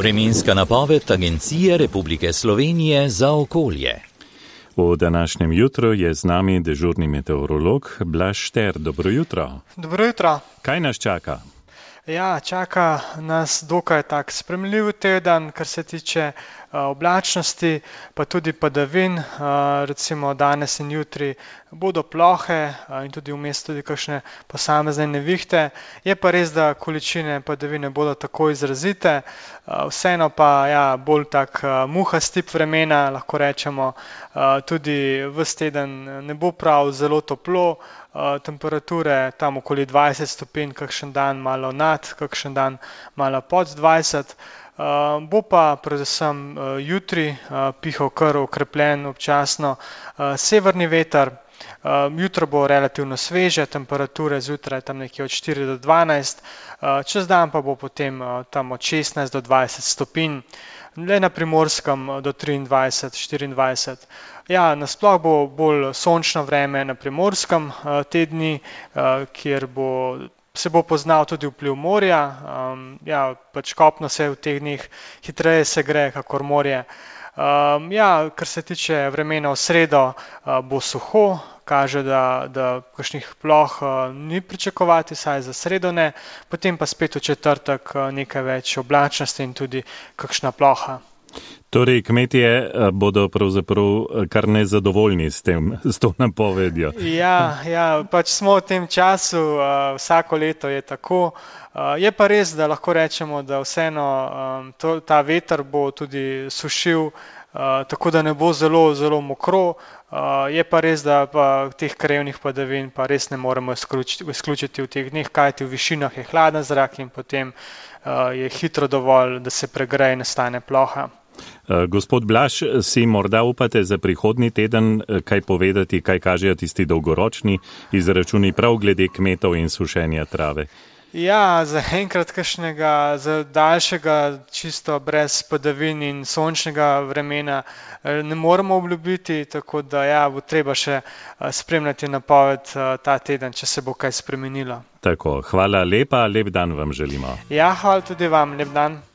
Vremenska napoved Agencije Republike Slovenije za okolje. V današnjem jutru je z nami dežurni meteorolog Blaž Šter. Dobro jutro. Dobro jutro. Kaj nas čaka? Ja, čaka nas dokaj tak spremljiv teden, kar se tiče oblačnosti, pa tudi padavin. Recimo danes in jutri bodo plohe in tudi vmes tudi kakšne posamezne nevihte. Je pa res, da količine padavine bodo tako izrazite, vseeno pa ja, bolj tak muhast tip vremena, lahko rečemo. Tudi ves teden ne bo prav zelo toplo, temperature tam okoli 20 stopinj, kakšen dan malo nad, kakšen dan malo pod 20. Bo pa predvsem jutri pihal kar okrepljen občasno severni veter. Jutro bo relativno sveže, temperature zjutraj tam nekje od 4 do 12, čez dan pa bo potem tam od 16 do 20 stopinj, le na Primorskem do 23, 24. Ja, nasploh bo bolj sončno vreme na Primorskem te dni, kjer se bo poznal tudi vpliv morja. Ja, pač kopno se v teh dneh hitreje segreje kakor morje. Ja, kar se tiče vremena v sredo, bo suho, kaže, da kakšnih ploh ni pričakovati, saj za sredo ne, potem pa spet v četrtek nekaj več oblačnosti in tudi kakšna ploha. Torej, kmetje bodo pravzaprav kar nezadovoljni s to napovedjo. Ja, pač smo v tem času, vsako leto je tako. Je pa res, da lahko rečemo, da vseeno ta veter bo tudi sušil, tako da ne bo zelo, zelo mokro. Je pa res, da pa teh krajevnih padavin pa res ne moremo izključiti v teh dneh, kajti v višinah je hladen zrak in potem je hitro dovolj, da se pregreje in nastane ploha. Gospod Blaž, si morda upate za prihodnji teden kaj povedati, kaj kažejo tisti dolgoročni izračuni prav glede kmetov in sušenja trave? Ja, za enkrat kakšnega, za daljšega, čisto brez padavin in sončnega vremena ne moremo obljubiti, tako da ja, bo treba še spremljati napoved ta teden, če se bo kaj spremenilo. Tako, hvala lepa, lep dan vam želimo. Ja, hvala tudi vam, lep dan.